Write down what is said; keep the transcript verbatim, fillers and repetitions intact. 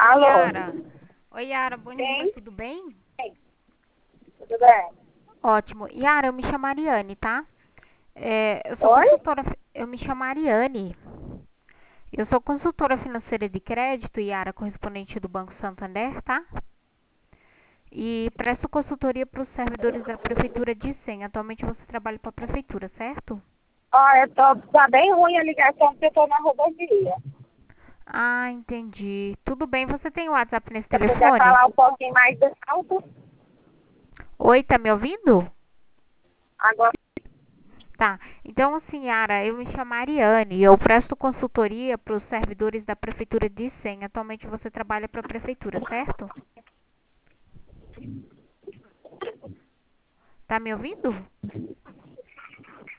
Oi, Alô? Yara. Oi, Yara, bom dia, Sim? tudo bem? Tudo bem? Ótimo. Yara, eu me chamo Ariane, tá? É, eu sou Oi? consultora, fi- eu me chamo Ariane. Eu sou consultora financeira de crédito, Yara, correspondente do Banco Santander, tá? E presto consultoria para os servidores da Prefeitura de Sem. Atualmente você trabalha para a Prefeitura, certo? Olha, tô, tá bem ruim a ligação porque eu tô na rodovia. Ah, entendi. Tudo bem, você tem o WhatsApp nesse Se puder telefone? falar um pouquinho mais alto, Oi, tá me ouvindo? agora Tá. Então, assim, Yara, eu me chamo Ariane e eu presto consultoria para os servidores da Prefeitura de Sem. Atualmente você trabalha para a Prefeitura, certo? Tá me ouvindo?